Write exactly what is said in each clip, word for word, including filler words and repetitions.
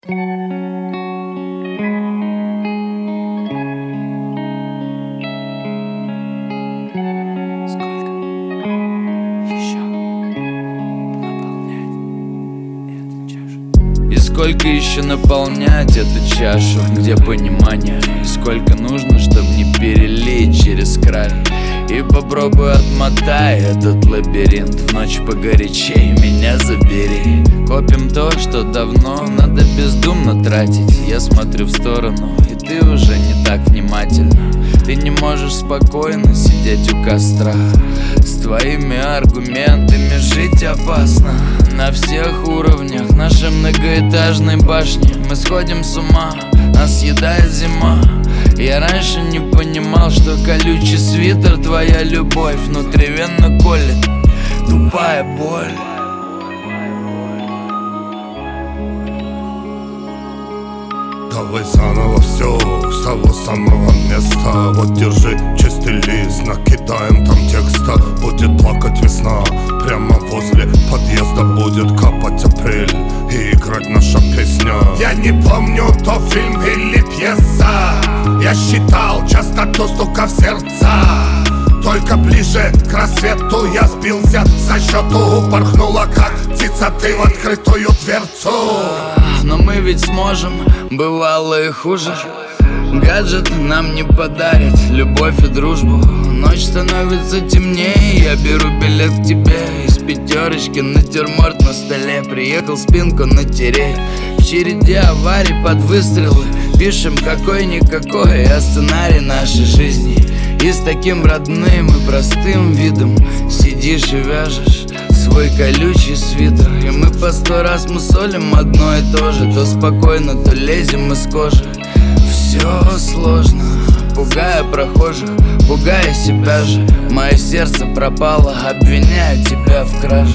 И сколько еще наполнять эту чашу, где понимание, и сколько нужно, чтобы не перелить через край. И попробуй отмотай этот лабиринт, в ночь погорячей меня забери. Копим то, что давно надо бездумно тратить. Я смотрю в сторону, и ты уже не так внимательна. Ты не можешь спокойно сидеть у костра. С твоими аргументами жить опасно. На всех уровнях нашей многоэтажной башни мы сходим с ума, нас съедает зима. Я раньше не понимал, что колючий свитер твоя любовь внутривенно колет тупая боль. Давай заново все с того самого места. Вот держи чистый лист, накидаем там текста. Будет плакать весна, прямо возле подъезда будет капать апрель и играть наша песня. Я не помню, то фильм или пьеса. Я считал частоту стука в сердца. Только ближе к рассвету я сбился со счету. Упорхнула как птица ты в открытую дверцу. Но мы ведь сможем, бывало и хуже. Гаджет нам не подарит любовь и дружбу. Ночь становится темнее, я беру билет к тебе. Из пятерочки натюрморт на столе. Приехал спинку натереть. В череде аварий под выстрелы пишем какой-никакой о сценарий нашей жизни. И с таким родным и простым видом сидишь и вяжешь свой колючий свитер. И мы по сто раз мусолим одно и то же. То спокойно, то лезем из кожи. Все сложно, пугая прохожих, пугая себя же. Мое сердце пропало, обвиняю тебя в краже.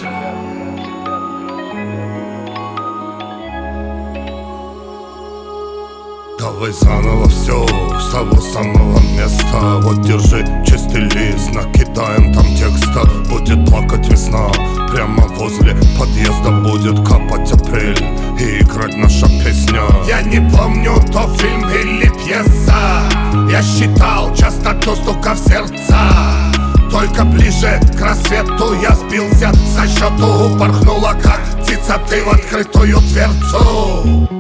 Давай заново все с того самого места. Вот держи чистый лист, накидаем там текста. Будет плакать весна, прямо возле подъезда будет капать апрель и играть наша песня. Я не помню, то фильм или пьеса. Я считал частоту стука в сердца. Только ближе к рассвету я сбился со счету. Упорхнула как птица ты в открытую дверцу.